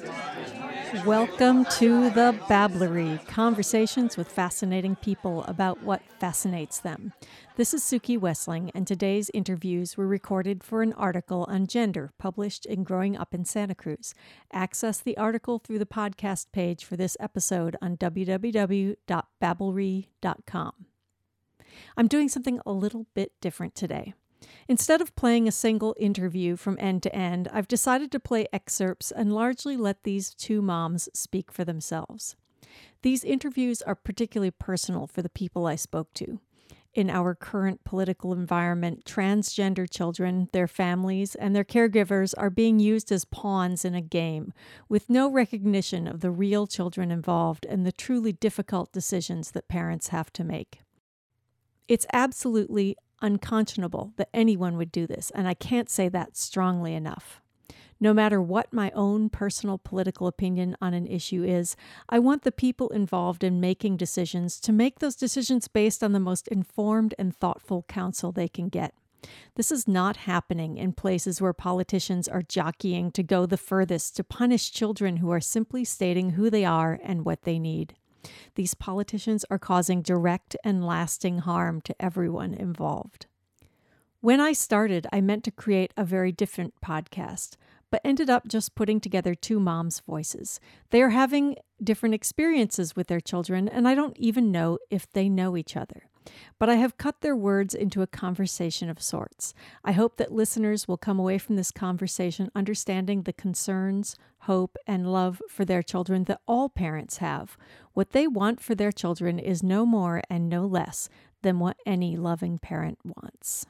Welcome to the Babblery, conversations with fascinating people about what fascinates them. This is Suki Wessling, and today's interviews were recorded for an article on gender published in Growing Up in Santa Cruz. Access the article through the podcast page for this episode on www.babblery.com. I'm doing something a little bit different today. Instead of playing a single interview from end to end, I've decided to play excerpts and largely let these two moms speak for themselves. These interviews are particularly personal for the people I spoke to. In our current political environment, transgender children, their families, and their caregivers are being used as pawns in a game, with no recognition of the real children involved and the truly difficult decisions that parents have to make. It's absolutely unconscionable that anyone would do this, and I can't say that strongly enough. No matter what my own personal political opinion on an issue is, I want the people involved in making decisions to make those decisions based on the most informed and thoughtful counsel they can get. This is not happening in places where politicians are jockeying to go the furthest to punish children who are simply stating who they are and what they need. These politicians are causing direct and lasting harm to everyone involved. When I started, I meant to create a very different podcast, but ended up just putting together two moms' voices. They are having different experiences with their children, and I don't even know if they know each other. But I have cut their words into a conversation of sorts. I hope that listeners will come away from this conversation understanding the concerns, hope, and love for their children that all parents have. What they want for their children is no more and no less than what any loving parent wants.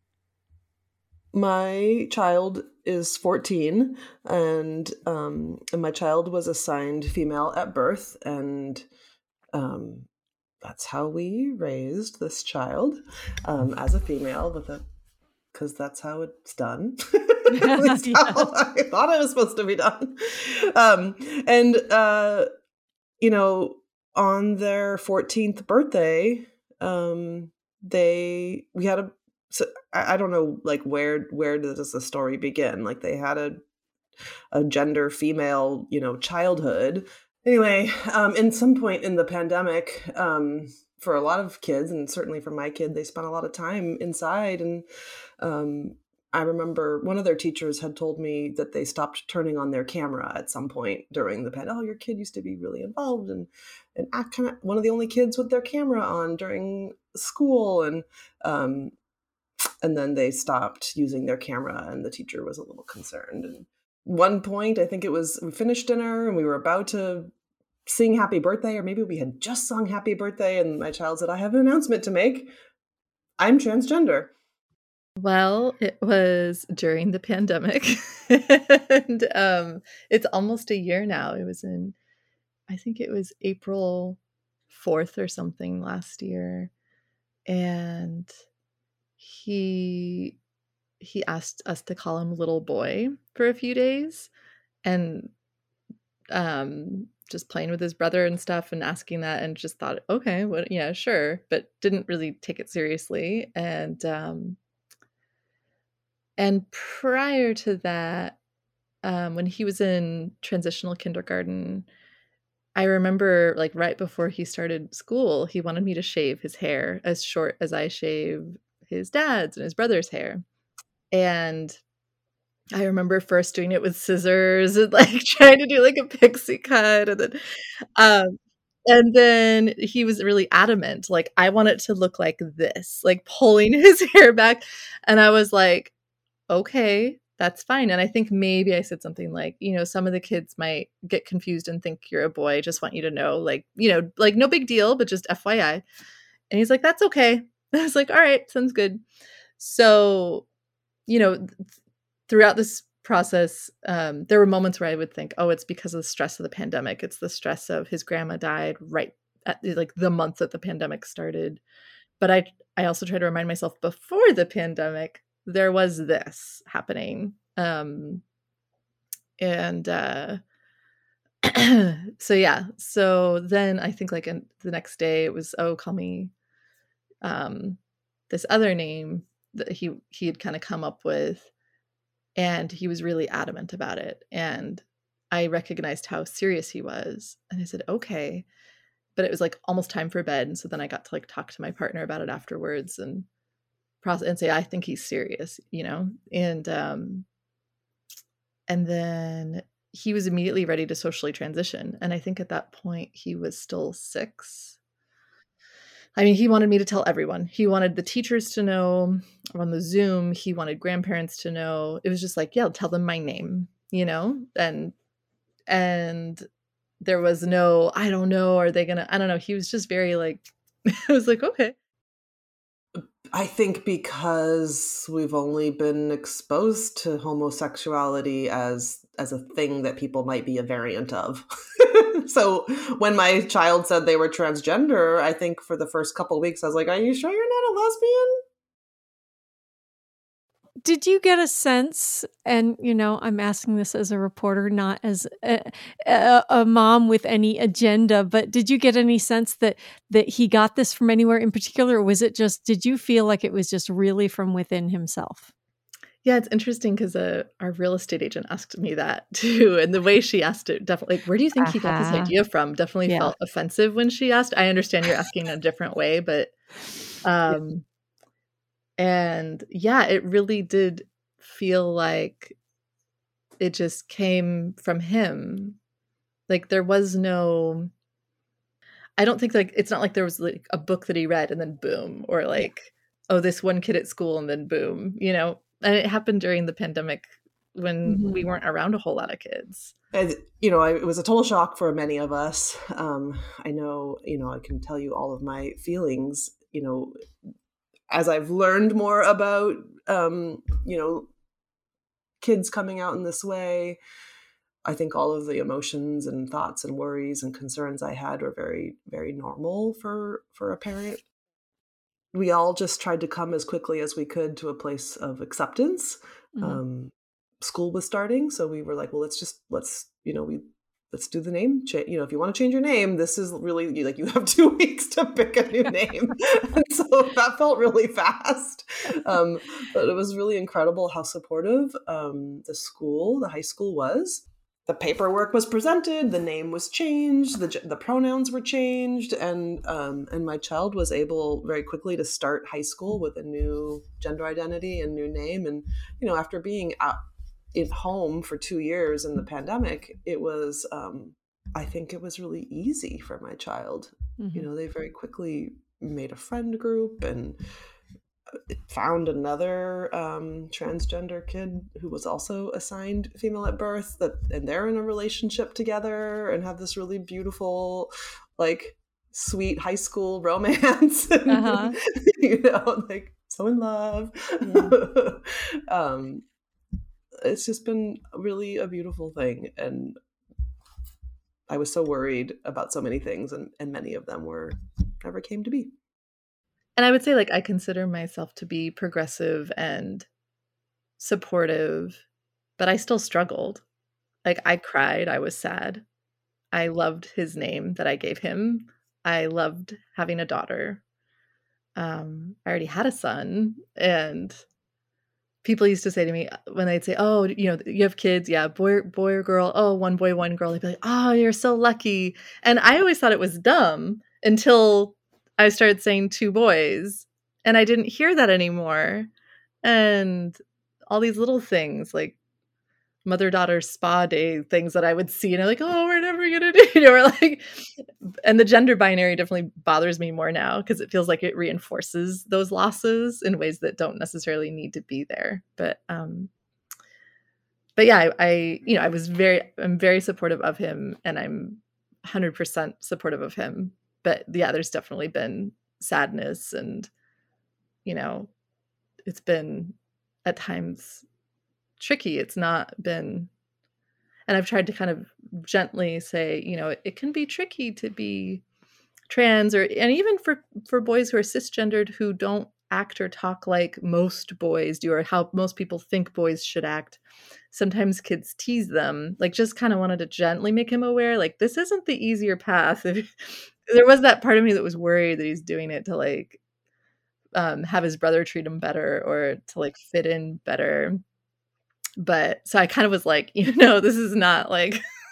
My child is 14, and my child was assigned female at birth, and that's how we raised this child, as a female, because that's how it's done. At least how I thought it was supposed to be done. On their 14th birthday, we had a. So I don't know, like, where does the story begin? Like, they had a gender female, childhood. Anyway, in some point in the pandemic, for a lot of kids, and certainly for my kid, they spent a lot of time inside. And I remember one of their teachers had told me that they stopped turning on their camera at some point during the pandemic. Oh, your kid used to be really involved and act kind of one of the only kids with their camera on during school. And then they stopped using their camera, and the teacher was a little concerned. And one point, I think we finished dinner and we were about to sing happy birthday, or maybe we had just sung happy birthday, and my child said, I have an announcement to make. I'm transgender. Well, it was during the pandemic, and it's almost a year now. I think it was April 4th or something last year, and he asked us to call him little boy for a few days, and just playing with his brother and stuff and asking that, and just thought, okay, what, yeah, sure, but didn't really take it seriously. And prior to that, when he was in transitional kindergarten, I remember, like, right before he started school, he wanted me to shave his hair as short as I shave his dad's and his brother's hair. And I remember first doing it with scissors and, like, trying to do, like, a pixie cut, and then he was really adamant, like, I want it to look like this, like, pulling his hair back, and I was like, okay, that's fine. And I think maybe I said something like, some of the kids might get confused and think you're a boy. I just want you to know, like, like, no big deal, but just FYI. And he's like, that's okay. I was like, all right, sounds good. So, throughout this process, there were moments where I would think, oh, it's because of the stress of the pandemic. It's the stress of his grandma died right at, like, the month that the pandemic started. But I also try to remind myself, before the pandemic, there was this happening. So yeah. So then I think, like, the next day it was, oh, call me this other name that he had kind of come up with, and he was really adamant about it. And I recognized how serious he was. And I said, okay. But it was like almost time for bed. And so then I got to like talk to my partner about it afterwards and process and say, I think he's serious, you know? And then he was immediately ready to socially transition. And I think at that point he was still 6. I mean, he wanted me to tell everyone. He wanted the teachers to know on the Zoom. He wanted grandparents to know. It was just like, yeah, tell them my name, you know? And there was no, I don't know, are they gonna, I don't know. He was just very like, I was like, okay. I think because we've only been exposed to homosexuality as a thing that people might be a variant of. So when my child said they were transgender, I think for the first couple of weeks, I was like, are you sure you're not a lesbian? Did you get a sense, and I'm asking this as a reporter, not as a mom with any agenda, but did you get any sense that he got this from anywhere in particular, or was it just, did you feel like it was just really from within himself? Yeah, it's interesting because our real estate agent asked me that too. And the way she asked it, definitely, like, where do you think he got this idea from? Definitely felt offensive when she asked. I understand you're asking in a different way, but and yeah, it really did feel like it just came from him. Like there was no, I don't think like, it's not like there was like a book that he read and then boom, or like, oh, this one kid at school and then boom, you know? And it happened during the pandemic when we weren't around a whole lot of kids. And, it was a total shock for many of us. I know, I can tell you all of my feelings, as I've learned more about, kids coming out in this way. I think all of the emotions and thoughts and worries and concerns I had were very, very normal for a parent. We all just tried to come as quickly as we could to a place of acceptance. School was starting, so we were like, well, let's do the name. If you want to change your name, this is really like you have 2 weeks to pick a new name. And so that felt really fast. But it was really incredible how supportive the high school was. The paperwork was presented, the name was changed, the pronouns were changed, and my child was able very quickly to start high school with a new gender identity and new name. And after being at home for 2 years in the pandemic, it was I think it was really easy for my child. They very quickly made a friend group and found another transgender kid who was also assigned female at birth, and they're in a relationship together and have this really beautiful, like, sweet high school romance. And, like so in love. It's just been really a beautiful thing, and I was so worried about so many things, and many of them never came to be. And I would say, like, I consider myself to be progressive and supportive, but I still struggled. Like, I cried, I was sad. I loved his name that I gave him. I loved having a daughter. I already had a son, and people used to say to me when they'd say, oh, you have kids. Yeah. Boy or girl. Oh, one boy, one girl. They'd be like, oh, you're so lucky. And I always thought it was dumb until I started saying 2 boys, and I didn't hear that anymore. And all these little things like mother-daughter spa day things that I would see, and I'm like, oh, we're never gonna do, or like, and the gender binary definitely bothers me more now because it feels like it reinforces those losses in ways that don't necessarily need to be there. But yeah, I'm very supportive of him, and I'm 100% supportive of him. But yeah, there's definitely been sadness, and it's been at times tricky. It's not been, and I've tried to kind of gently say, it can be tricky to be trans, and even for boys who are cisgendered who don't act or talk like most boys do, or how most people think boys should act. Sometimes kids tease them. Like, just kind of wanted to gently make him aware, like, this isn't the easier path. There was that part of me that was worried that he's doing it to like have his brother treat him better, or to like fit in better. But so I kind of was like, this is not like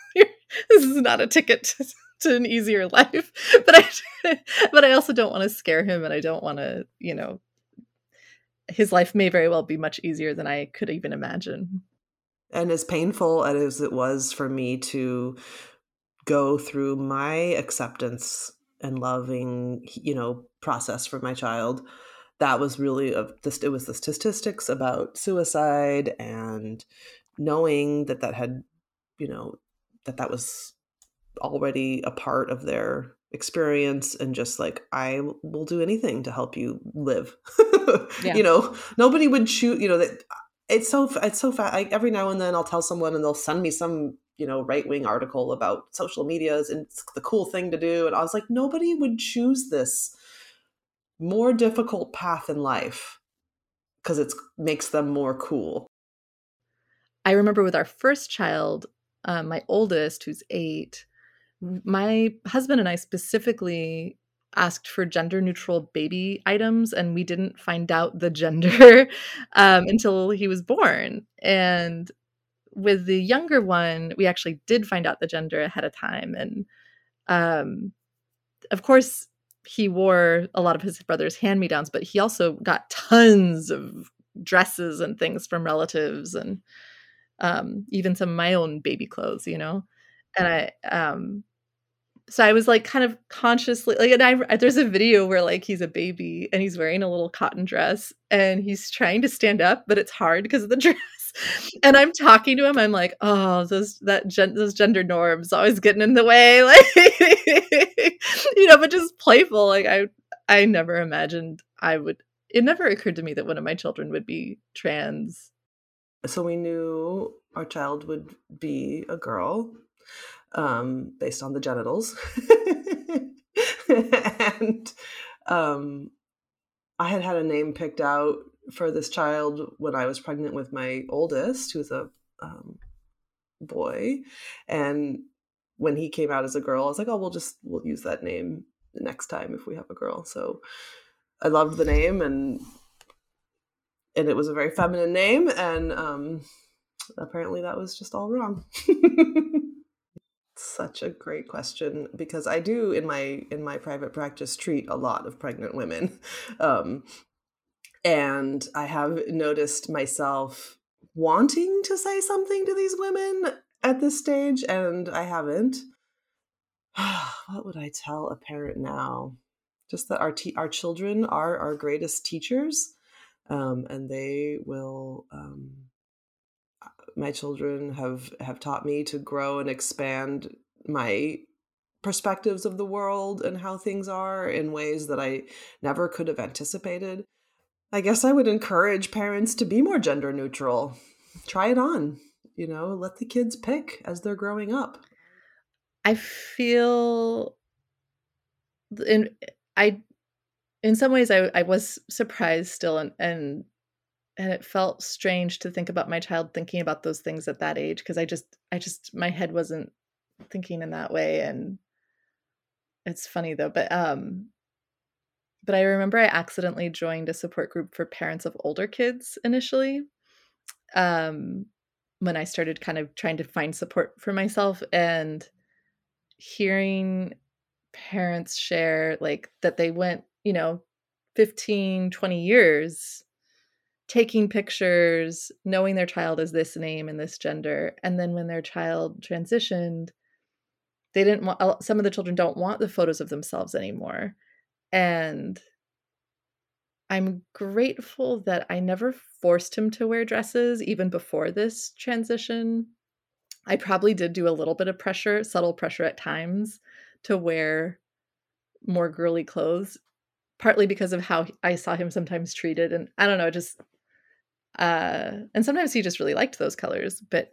this is not a ticket to an easier life. But I also don't want to scare him, and I don't want to, his life may very well be much easier than I could even imagine. And as painful as it was for me to go through my acceptance and loving, process for my child, that was really it was the statistics about suicide, and knowing that had, that was already a part of their experience, and just like, I will do anything to help you live. Yeah. Nobody would choose, that it's so fast. Every now and then I'll tell someone and they'll send me some, right-wing article about social medias and it's the cool thing to do. And I was like, nobody would choose this more difficult path in life because it makes them more cool. I remember with our first child, my oldest, who's 8, my husband and I specifically asked for gender neutral baby items, and we didn't find out the gender until he was born. And with the younger one, we actually did find out the gender ahead of time. And of course, he wore a lot of his brother's hand-me-downs, but he also got tons of dresses and things from relatives, and even some of my own baby clothes, And so I was like kind of consciously like, and there's a video where like he's a baby and he's wearing a little cotton dress and he's trying to stand up, but it's hard because of the dress. And I'm talking to him. I'm like, oh, those gender norms always getting in the way, like, but just playful. Like I never imagined I would. It never occurred to me that one of my children would be trans. So we knew our child would be a girl, based on the genitals. And I had a name picked out for this child when I was pregnant with my oldest, who's a boy. And when he came out as a girl, I was like, oh, we'll use that name the next time if we have a girl. So I loved the name, and it was a very feminine name, and apparently that was just all wrong. Such a great question, because I do in my private practice treat a lot of pregnant women, and I have noticed myself wanting to say something to these women at this stage, and I haven't. What would I tell a parent now? Just that our children are our greatest teachers, and they will. My children have taught me to grow and expand my perspectives of the world and how things are in ways that I never could have anticipated. I guess I would encourage parents to be more gender neutral. Try it on, let the kids pick as they're growing up. I feel in some ways I was surprised still, and it felt strange to think about my child thinking about those things at that age, because I just my head wasn't thinking in that way. And it's funny though, but I remember I accidentally joined a support group for parents of older kids initially, when I started kind of trying to find support for myself, and hearing parents share like that they went 15, 20 years taking pictures, knowing their child is this name and this gender, and then when their child transitioned, they didn't want, some of the children don't want the photos of themselves anymore. And I'm grateful that I never forced him to wear dresses even before this transition. I probably did do a little bit of pressure, subtle pressure at times, to wear more girly clothes, partly because of how I saw him sometimes treated. And I don't know, just and sometimes he just really liked those colors, but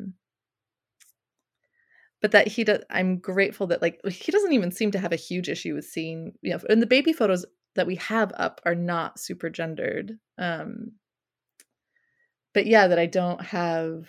that he does. I'm grateful that like he doesn't even seem to have a huge issue with seeing, and the baby photos that we have up are not super gendered. But yeah, that I don't have.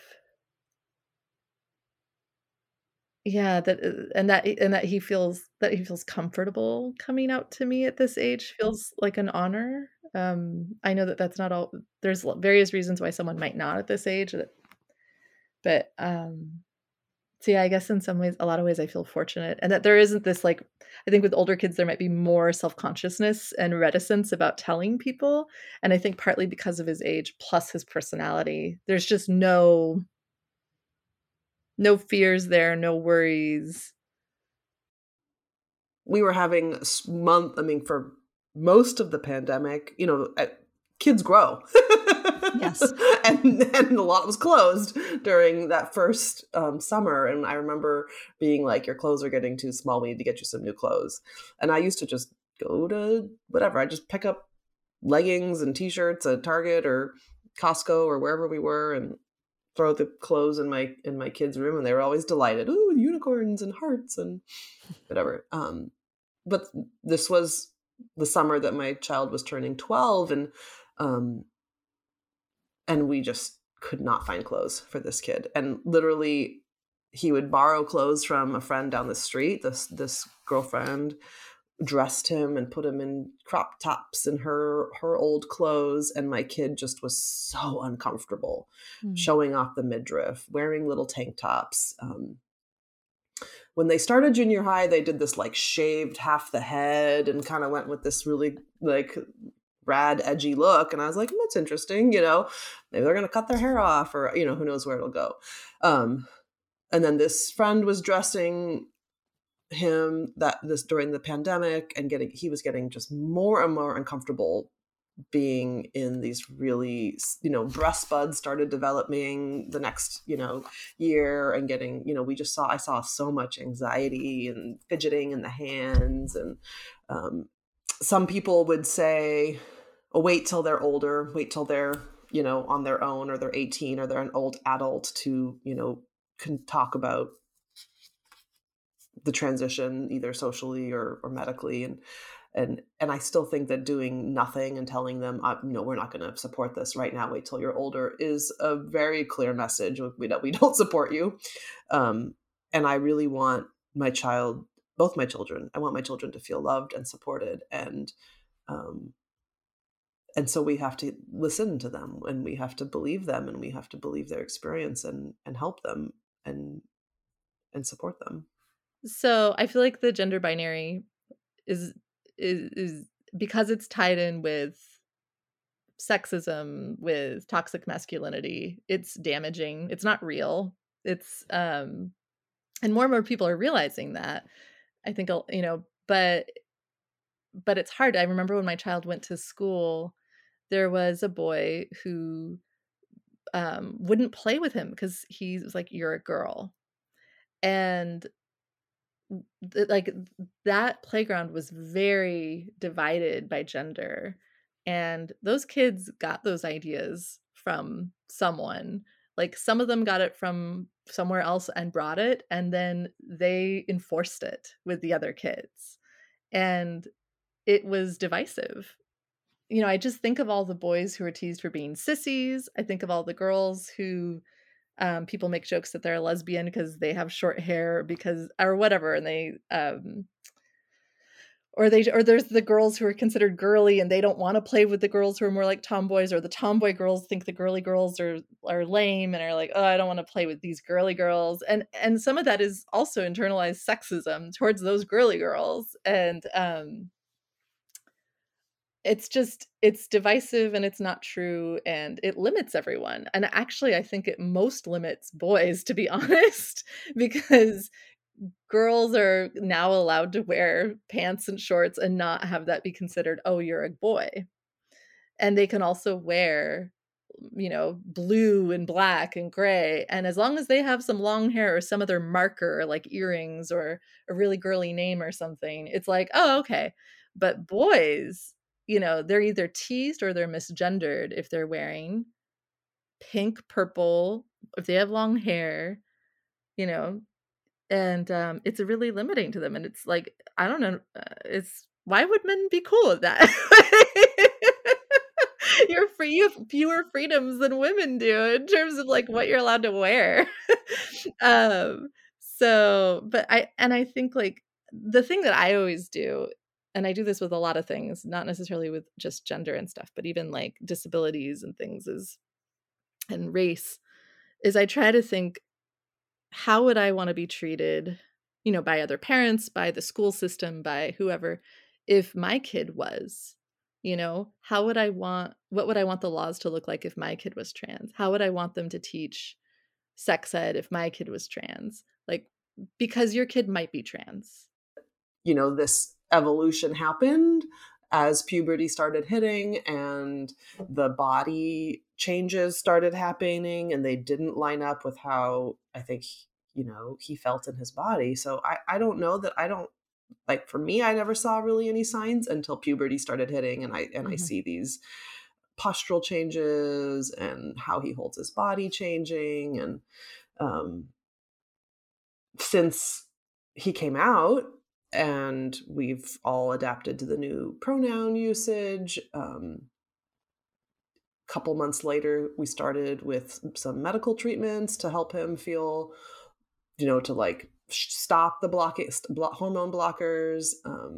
Yeah, that he feels comfortable coming out to me at this age feels like an honor. I know that that's not all. There's various reasons why someone might not at this age, but See, I guess in some ways, a lot of ways, I feel fortunate, and that there isn't this like. I think with older kids, there might be more self-consciousness and reticence about telling people, and I think partly because of his age plus his personality, there's just no fears there, no worries. We were having for most of the pandemic, kids grow. Yes. and a lot was closed during that first summer. And I remember being like, your clothes are getting too small. We need to get you some new clothes. And I used to just go to whatever. I just pick up leggings and t-shirts at Target or Costco or wherever we were and throw the clothes in my kids' room. And they were always delighted. Ooh, unicorns and hearts and whatever. But this was the summer that my child was turning 12, and we just could not find clothes for this kid. And literally, he would borrow clothes from a friend down the street. This girlfriend dressed him and put him in crop tops and her old clothes, and my kid just was so uncomfortable, showing off the midriff, wearing little tank tops. When they started junior high, they did this like shaved half the head and kind of went with this really like rad, edgy look. And I was like, that's interesting. Maybe they're going to cut their hair off or, who knows where it'll go. And then this friend was dressing him during the pandemic and he was getting just more and more uncomfortable being in these really, breast buds started developing the next, year and getting, I saw so much anxiety and fidgeting in the hands. And some people would say, oh, wait till they're older, wait till they're, on their own, or they're 18 or they're an old adult to, can talk about the transition either socially or medically. And I still think that doing nothing and telling them, we're not going to support this right now, wait till you're older, is a very clear message that we don't support you. And I really want both my children, I want my children to feel loved and supported. And so we have to listen to them, and we have to believe them, and we have to believe their experience and help them and support them. So I feel like the gender binary is because it's tied in with sexism, with toxic masculinity, it's damaging. It's not real. It's and more and more people are realizing that. I think, but it's hard. I remember when my child went to school, there was a boy who wouldn't play with him because he was like, you're a girl. And like that playground was very divided by gender, and those kids got those ideas from someone. Like some of them got it from somewhere else and brought it, and then they enforced it with the other kids, and it was divisive. I just think of all the boys who are teased for being sissies. I think of all the girls who people make jokes that they're a lesbian because they have short hair or whatever, and they or there's the girls who are considered girly and they don't want to play with the girls who are more like tomboys, or the tomboy girls think the girly girls are lame and are like, oh, I don't want to play with these girly girls, and some of that is also internalized sexism towards those girly girls, and it's divisive and it's not true and it limits everyone. And actually, I think it most limits boys, to be honest, because girls are now allowed to wear pants and shorts and not have that be considered, oh, you're a boy. And they can also wear, blue and black and gray. And as long as they have some long hair or some other marker like earrings or a really girly name or something, it's like, oh, okay. But boys, they're either teased or they're misgendered if they're wearing pink, purple, if they have long hair, and it's really limiting to them. And it's like, I don't know, why would men be cool with that? You're free, you have fewer freedoms than women do in terms of like what you're allowed to wear. But I think like the thing that I always do, and I do this with a lot of things, not necessarily with just gender and stuff, but even like disabilities and things and race, is I try to think how would I want to be treated, by other parents, by the school system, by whoever, if my kid was, what would I want the laws to look like if my kid was trans? How would I want them to teach sex ed if my kid was trans? Like, because your kid might be trans. This evolution happened as puberty started hitting and the body changes started happening, and they didn't line up with how I think he felt in his body. So I don't know that I don't like, for me, I never saw really any signs until puberty started hitting, and I see these postural changes and how he holds his body changing. And since he came out and we've all adapted to the new pronoun usage, couple months later we started with some medical treatments to help him feel, to like stop the hormone blockers.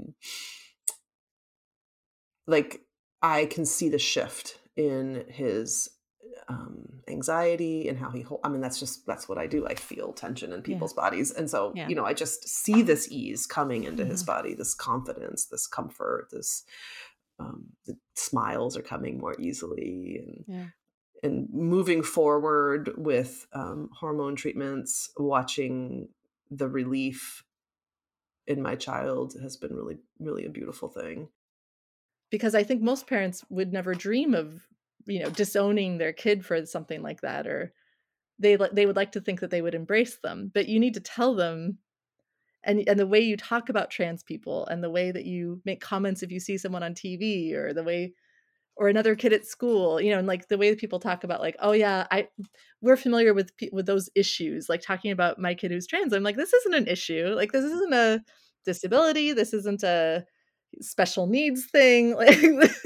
Like, I can see the shift in his anxiety and how that's what I do. I feel tension in people's bodies. And so, Yeah. I just see this ease coming into his body, this confidence, this comfort, this, the smiles are coming more easily, and moving forward with hormone treatments, watching the relief in my child has been really, really a beautiful thing. Because I think most parents would never dream of, disowning their kid for something like that, or they would like to think that they would embrace them. But you need to tell them, and the way you talk about trans people and the way that you make comments if you see someone on TV, or the way, or another kid at school, and like the way that people talk about, like, oh yeah, we're familiar with those issues, like talking about my kid who's trans. I'm like, this isn't an issue. Like, this isn't a disability. This isn't a special needs thing. Like,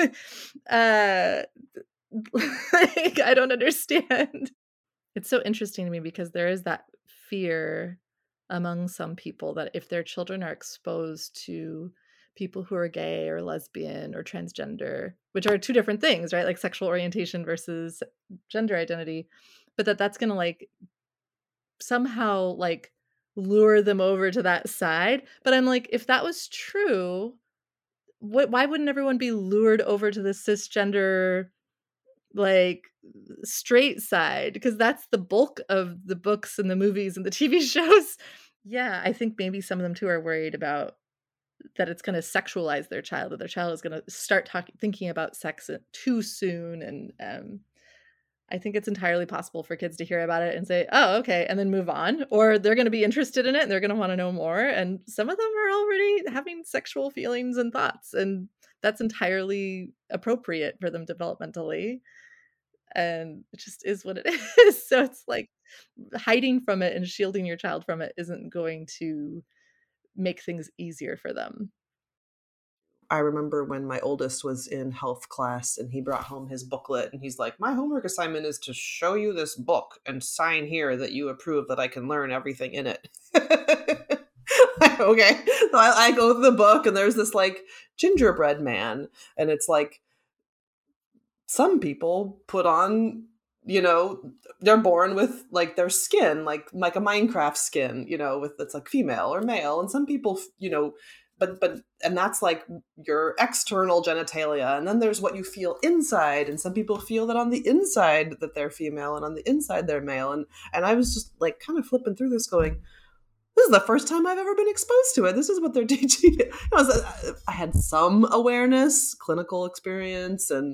like, I don't understand. It's so interesting to me because there is that fear among some people that if their children are exposed to people who are gay or lesbian or transgender, which are two different things, right? Like sexual orientation versus gender identity, but that's going to like somehow like lure them over to that side. But I'm like, if that was true, why wouldn't everyone be lured over to the cisgender, like, straight side? Because that's the bulk of the books and the movies and the TV shows. Yeah, I think maybe some of them too are worried about that it's going to sexualize their child, that their child is going to start thinking about sex too soon. And I think it's entirely possible for kids to hear about it and say, oh, okay, and then move on. Or they're going to be interested in it and they're going to want to know more. And some of them are already having sexual feelings and thoughts. And that's entirely appropriate for them developmentally. And it just is what it is. So it's like hiding from it and shielding your child from it isn't going to make things easier for them. I remember when my oldest was in health class and he brought home his booklet and he's like, my homework assignment is to show you this book and sign here that you approve that I can learn everything in it. Okay. So I go through the book and there's this like gingerbread man, and it's like, some people put on, they're born with like their skin, like a Minecraft skin, with it's like female or male. And some people, and that's like your external genitalia. And then there's what you feel inside. And some people feel that on the inside that they're female and on the inside they're male. And I was just like kind of flipping through this going, this is the first time I've ever been exposed to it. This is what they're teaching. I had some awareness, clinical experience, and,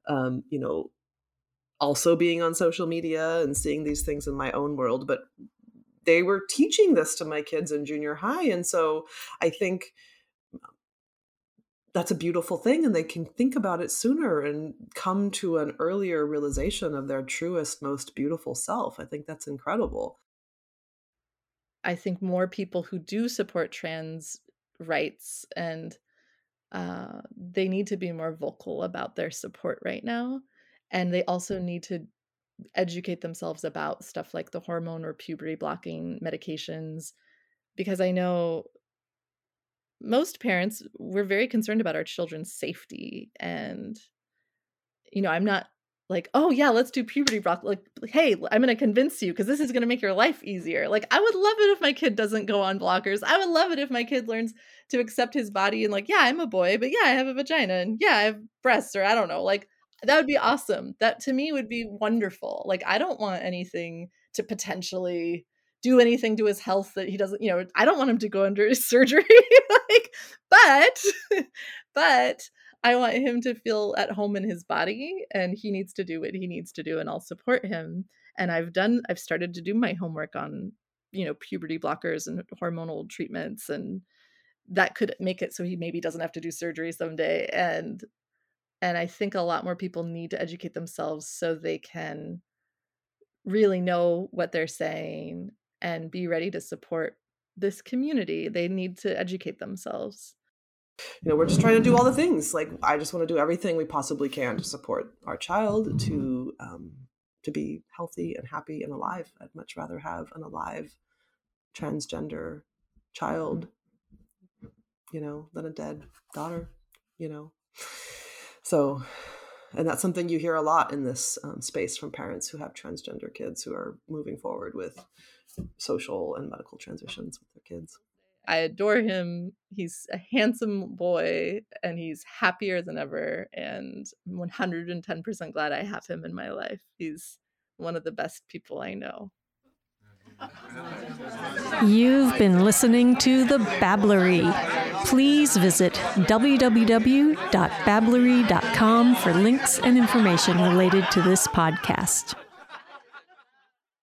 also being on social media and seeing these things in my own world, but they were teaching this to my kids in junior high. And so I think that's a beautiful thing, and they can think about it sooner and come to an earlier realization of their truest, most beautiful self. I think that's incredible. I think more people who do support trans rights and they need to be more vocal about their support right now. And they also need to educate themselves about stuff like the hormone or puberty blocking medications, because I know most parents, we're very concerned about our children's safety. And, I'm not like, oh yeah, let's do puberty block. Like, hey, I'm going to convince you because this is going to make your life easier. Like, I would love it if my kid doesn't go on blockers. I would love it if my kid learns to accept his body and like, yeah, I'm a boy, but yeah, I have a vagina and yeah, I have breasts, or I don't know. Like, that would be awesome. That to me would be wonderful. Like, I don't want anything to potentially do anything to his health that he doesn't, I don't want him to go under surgery. Like, but I want him to feel at home in his body, and he needs to do what he needs to do, and I'll support him. And I've started to do my homework on, puberty blockers and hormonal treatments, and that could make it so he maybe doesn't have to do surgery someday. And I think a lot more people need to educate themselves so they can really know what they're saying and be ready to support this community. They need to educate themselves. We're just trying to do all the things. Like, I just want to do everything we possibly can to support our child to be healthy and happy and alive. I'd much rather have an alive transgender child, than a dead daughter, So, and that's something you hear a lot in this space from parents who have transgender kids who are moving forward with social and medical transitions with their kids. I adore him. He's a handsome boy and he's happier than ever. And I'm 110% glad I have him in my life. He's one of the best people I know. You've been listening to The Babblery. Please visit www.babblery.com for links and information related to this podcast.